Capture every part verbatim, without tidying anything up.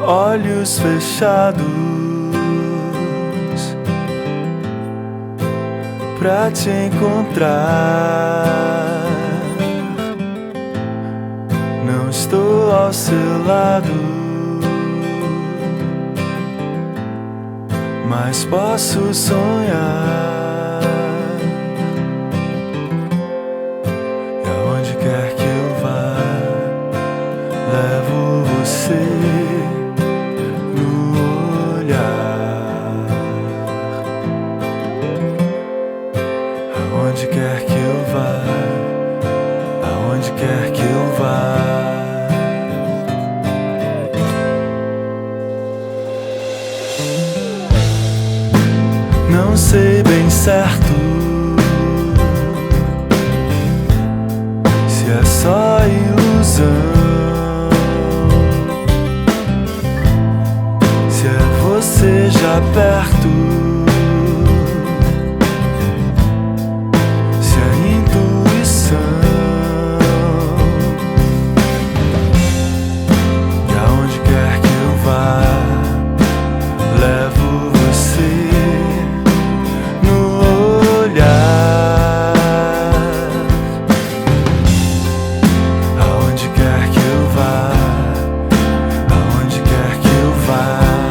olhos fechados pra te encontrar. Não estou ao seu lado, mas posso sonhar. E aonde quer que eu vá, levo você no olhar. Aonde quer que eu vá, aonde quer que eu vá. Não sei bem certo se é só ilusão, se é você já perto, se é intuição. E aonde quer que eu vá, levo você no olhar. Aonde quer que eu vá, aonde quer que eu vá.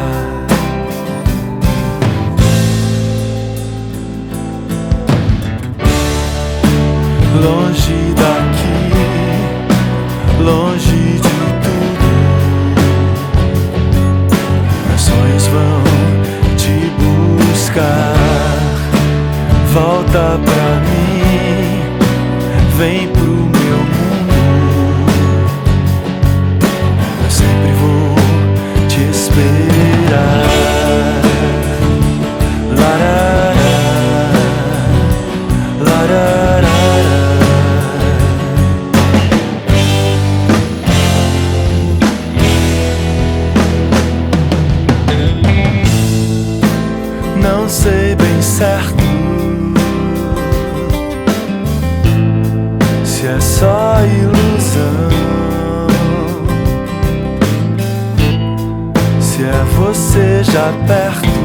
Longe daqui, longe de tudo, meus sonhos vão te buscar. Volta pra mim, vem pro meu mundo. Eu sempre vou te esperar. Larará, larará. Não sei bem certo se é só ilusão, se é você já perto,